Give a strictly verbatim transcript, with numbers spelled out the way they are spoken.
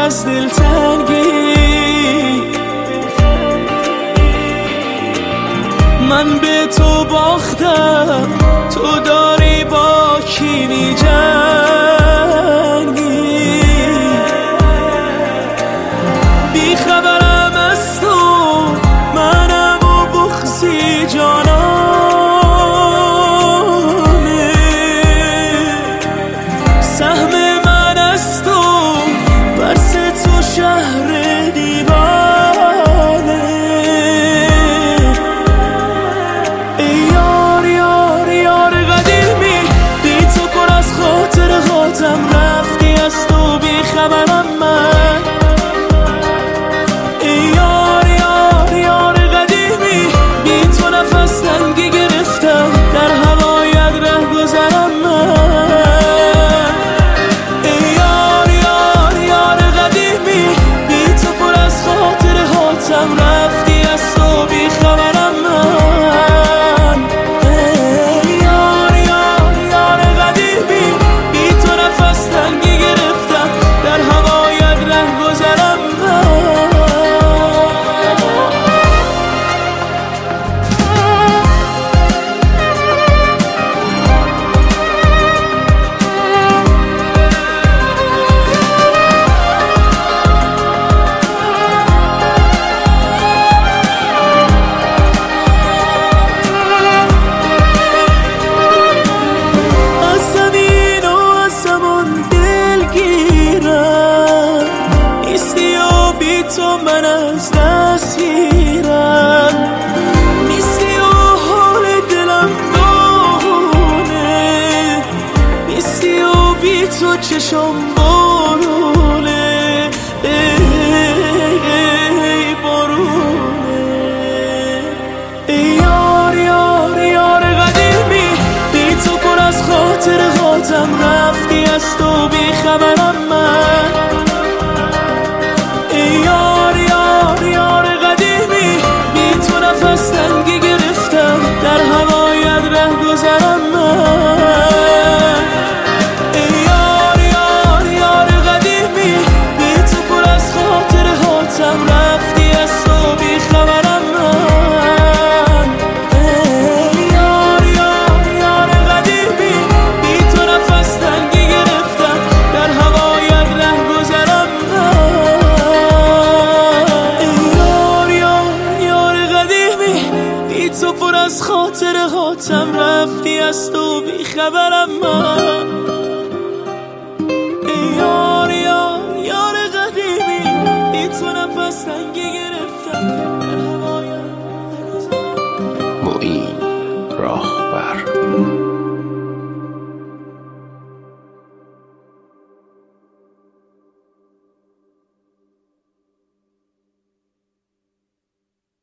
از دلتنگی من به تو باختم، تو داری با کی می‌جنگی؟ بی خبرم از تو، منم و بغضی جانانه. سهم من از تو، برس تو شهر دیوانه. ای یار یار یار قدیمی، بی تو پر از خاطر خاطم، رفتی از تو بی خبرم من. ای یار یار یار قدیمی، بی تو نفس تنگی گرفتم، در هوایت ره گذرم من. ای یار یار یار قدیمی، بی تو پر از خاطر خاطم، رفتی از تو بی خبرم من. ای یار یار یار قدیمی، بی تو نفس تنگی گرفتم، در هوایت ره گذرم من. از زمین و از زمان دلگیرم، نیستی و بی تو من از دست میرم. نیستی و حال دلم داغونه، نیستی و بی تو چشم بارونه. ای ای بارونه. ای یار یار یار قدیمی، بی تو پر از خاطر خاطم، رفتی از تو بی خبرم من. ای یار یار یار قدیمی، بی تو نفس تنگی گرفتم، در هوایت ره گذرم من. ای یار یار یار قدیمی، بی تو پر از خاطر خاطم، رفتی از تو بی خبرم من. ای یار یار یار قدیمی، بی تو نفس تنگی گرفتم، در هوایت ره گذرم من. ای یار یار یار قدیمی، بی تو پر از خاطر خاطم، رفتی از تو بی خبرم من. ای یار یار یار قدیمی، بی تو نفس تنگی گرفتم، در هوایت ره گذرم من. معین راهبر.